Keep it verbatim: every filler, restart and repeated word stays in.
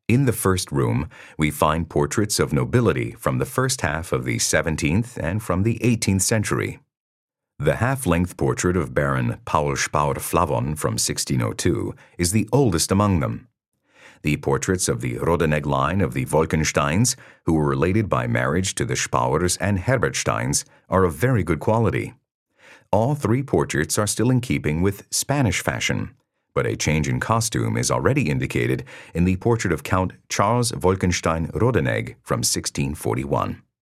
In the first room, we find portraits of nobility from the first half of the seventeenth and from the eighteenth century. The half-length portrait of Baron Paul Spaur-Flavon from sixteen oh two is the oldest among them. The portraits of the Rodenegg line of the Wolkensteins, who were related by marriage to the Spaurs and Herbertsteins, are of very good quality. All three portraits are still in keeping with Spanish fashion, but a change in costume is already indicated in the portrait of Count Charles Wolkenstein Rodenegg from sixteen forty-one.